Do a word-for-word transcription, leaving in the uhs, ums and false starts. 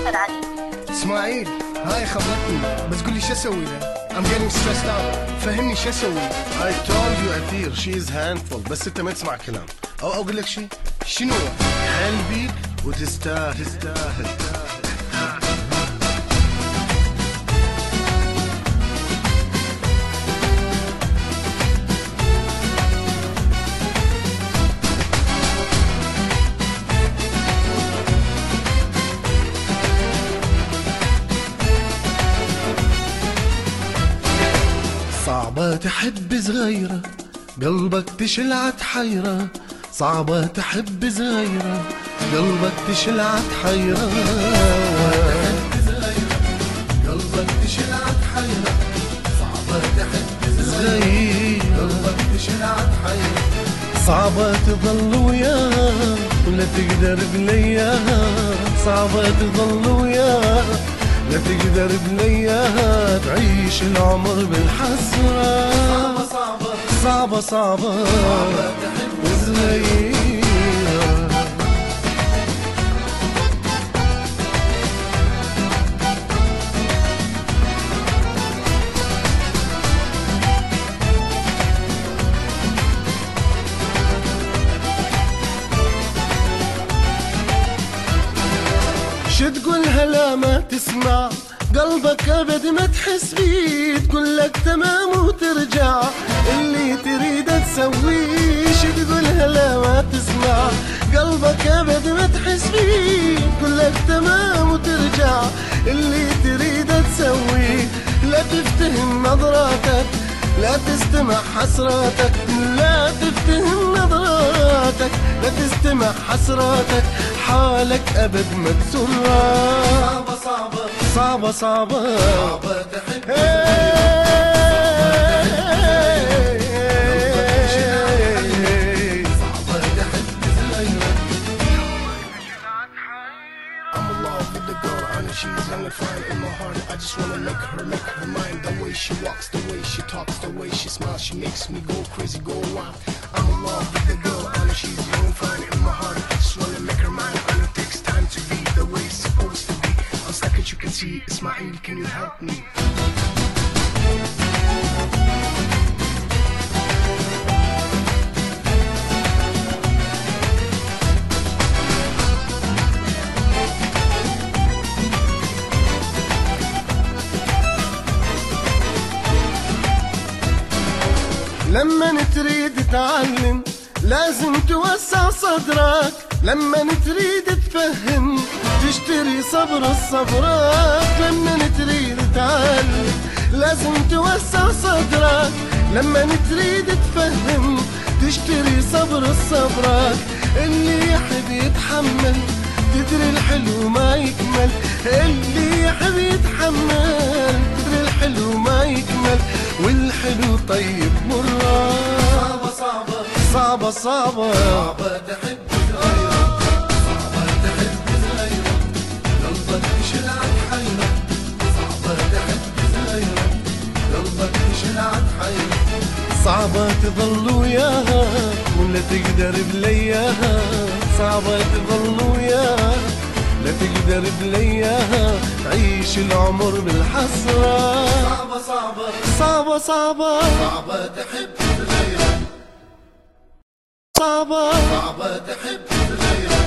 محمد علي. اسماعيل هاي خبرتني بس قولي شو اسوي له؟ I'm getting stressed out. فهمني شو اسوي؟ I told you عثير she is handful بس انت ما تسمع كلام. او اقول لك شيء؟ شنو؟ حل بيك وتستاهل تستاهل. صعبة تحب صغيرة قلبك تشلع تحيرة، صعبة تحب صغيرة قلبك تشلع تحيرة، قلبك تشلع تحيرة، صعبة تحب صغيرة قلبك تشلع تحيرة، صعبة تظل وياها ولا تقدر بلياها، صعبة تظل وياها لا تقدر بلياها، تعيش العمر بالحسرة، صعبة صعبة صعبة صعبة تحب صغيرة. شو تقولها لا ما تسمع قلبك ابد ما تحس بيه، تقولك تمام وترجع اللي تريد تسويه، شو تقولها لا ما تسمع قلبك ابد ما تحس بيه، تقولك تمام وترجع اللي تريد تسويه، لا تفتهم نظراتك لا تستمع حسراتك، لا تفتهم نظراتك لا تستمع حسراتك، حالك أبد ما تسرى، صعبة صعبة صعبة صعبة صعبة تحب She's young and fine in my heart. I just wanna make her, make her mine. The way she walks, the way she talks, the way she smiles, she makes me go crazy, go wild. I'm in love with the girl, I know she's young and fine in my heart. I just wanna make her mine. I know it takes time to be the way it's supposed to be. I'm stuck as you can see. Ismail, can you help me? لما تريد تعلم لازم توسع صدرك، لما تريد تفهم تشتري صبر الصبرك، لما تريد تعلم لازم توسع صدرك، لما تريد تفهم تشتري صبر الصبرك، اللي يحب يتحمل تدري الحلو ما يكمل، اللي يحب يتحمل تدري الحلو ما يكمل، والحلو طيب مرة، صعبة صعبة صعبة صعبة صعبة تحب صغيرة، صعبة تحب صغيرة قلبك تشلع تحيرة، صعبة تحب صغيرة قلبك تشلع تحيرة، صعبة تظل وياها ولا تقدر بلياها، صعبة تظل وياها لا تقدر بلياها، تعيش العمر بالحسرة، صعبة صعبة صعبة صعبة صعبة تحب صغيرة، صعبة صعبة تحب صغيرة.